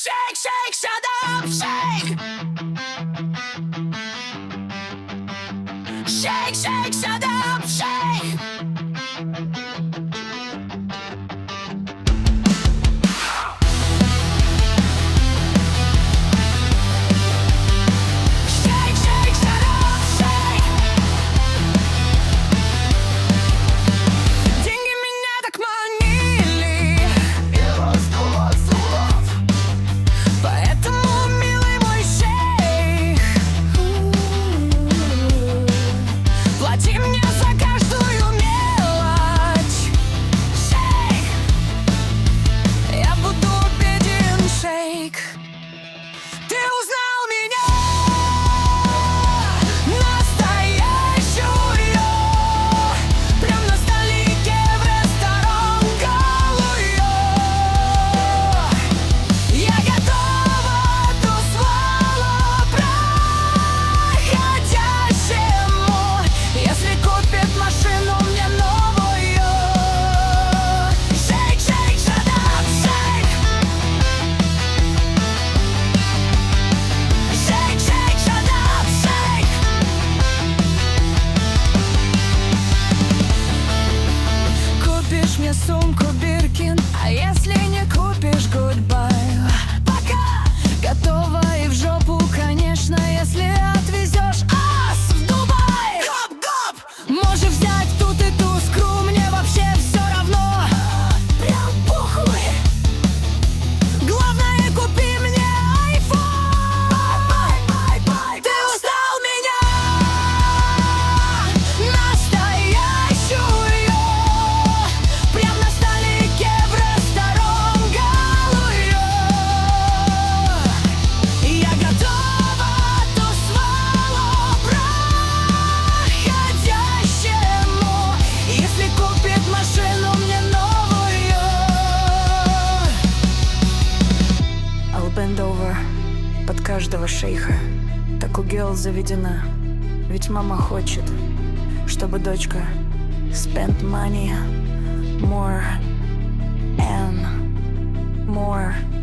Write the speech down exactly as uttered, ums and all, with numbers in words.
Shake, shake, shut up, shake. Shake, shake, shut up, shake. Сумку Биркин, а если не купишь, гудбай. Пока готова и в жопу, конечно, если отвезешь ас в Дубай. Гоп-гоп! Можешь взять тут и ту скру, мне вообще все равно. Прям похуй. Главное, купи мне айфон. Бай-бай-бай-бай. Ты устал меня настоящую. Bend over под каждого шейха. Так у гел заведена. Ведь мама хочет, чтобы дочка spent money more and more.